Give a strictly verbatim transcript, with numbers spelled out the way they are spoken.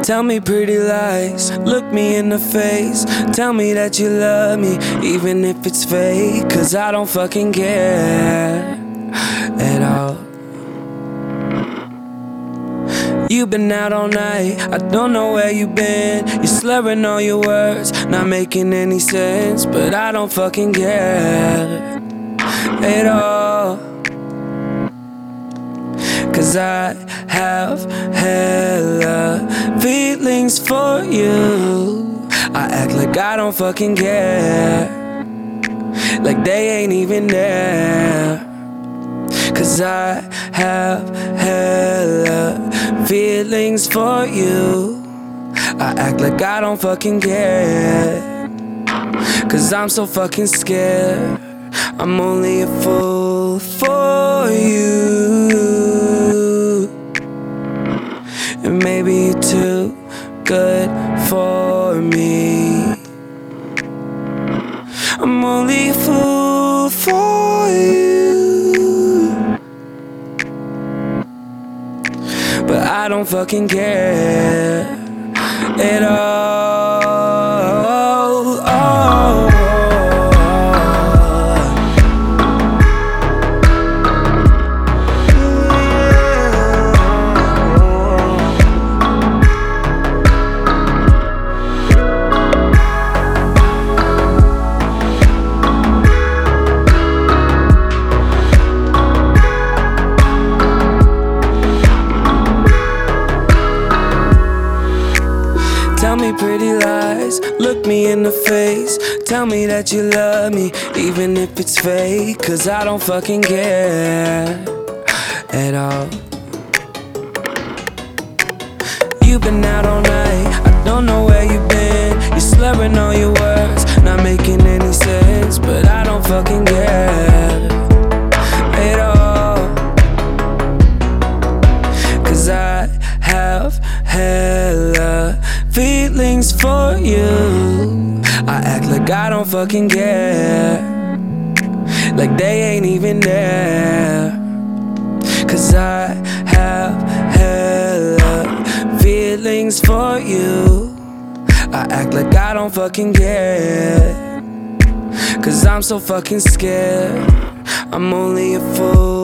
Tell me pretty lies, look me in the face. Tell me that you love me, even if it's fake. Cause I don't fucking care at all. You've been out all night, I don't know where you've been. You're slurring all your words, not making any sense. But I don't fucking care at all. Cause I have hella feelings for you. I act like I don't fucking care, like they ain't even there. Cause I have hella feelings for you. I act like I don't fucking care, cause I'm so fucking scared. I'm only a fool for you, and maybe you're too good for me. I'm only a fool for you, but I don't fucking care at all. Oh. Tell me pretty lies, look me in the face. Tell me that you love me, even if it's fake. Cause I don't fucking care at all. You've been out all night, I don't know where you've been. You're slurring all your words, not making any sense. But I don't fucking care at all. Cause I have hella feelings for you. I act like I don't fucking care, like they ain't even there. Cause I have hella feelings for you. I act like I don't fucking care, cause I'm so fucking scared. I'm only a fool